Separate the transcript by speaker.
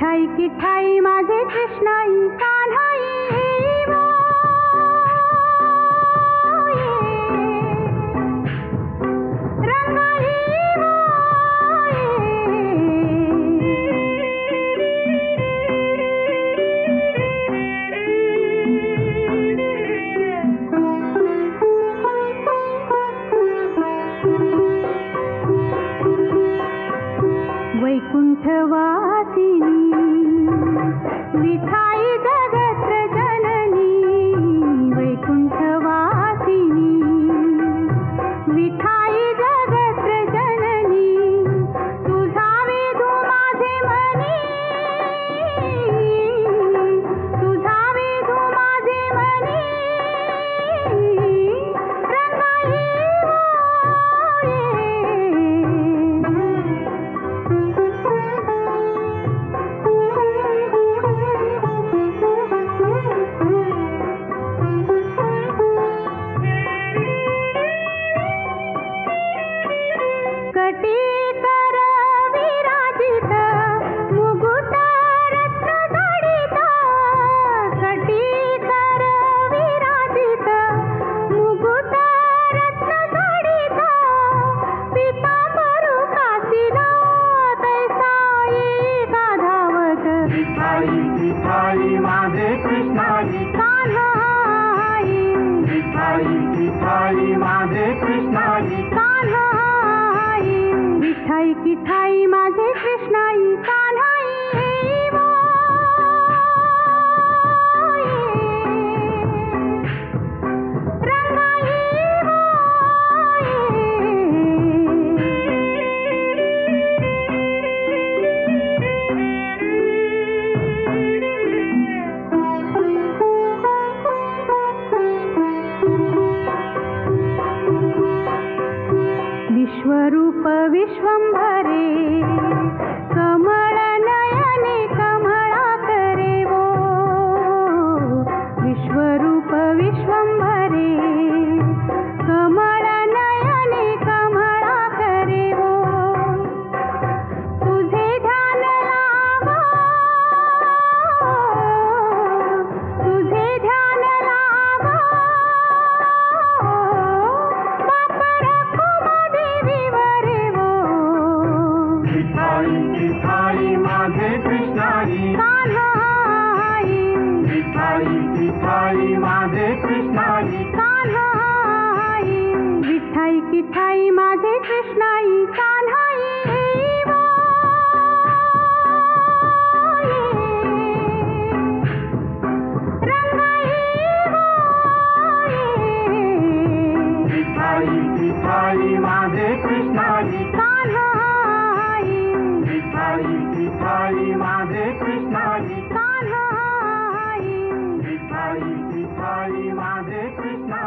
Speaker 1: विठाई की ठाई माझे कृष्णाई कान्हाई वैकुंठवासिनी विठाई जगत्र जननी वैकुंठवासिनी विठाई जगत्र जननी तुझा विधू माझे मनी तुझा विधू माझे मनी रंगाई कटीकर विराजित मुकुट रत्न जडित कटीकर विराजित मुकुट रत्न जडित पीतांबर कासिला तैसाई गाधावत
Speaker 2: विठाई विठाई माझे कृष्णाई
Speaker 1: कान्हाई
Speaker 2: विठाई विठाई माझे कृष्णाई
Speaker 1: कान्हाई विठाई की ठाई माझे कृष्णाई कान्हाई विश्वरूप विश्वंभरे कमळ नयने कमळाकरे वो विश्वरूप विश्वंभरे कमळ नयने कमळाकरे वो तुझे ध्यान लावा तुझे ध्यान लावा
Speaker 2: विठाई माझे कृष्णाई
Speaker 1: कान्हाई
Speaker 2: विठाई विठाई माझे कृष्णाई
Speaker 1: कान्हाई विठाई की ठाई माझे कृष्णाई कान्हाई
Speaker 2: विठाई विठाई माझे कृष्णाई
Speaker 1: कान्हाई
Speaker 2: विठाई विठाई माझे कृष्णाई
Speaker 1: कान्हाई
Speaker 2: विठाई विठाई माझे कृष्णाई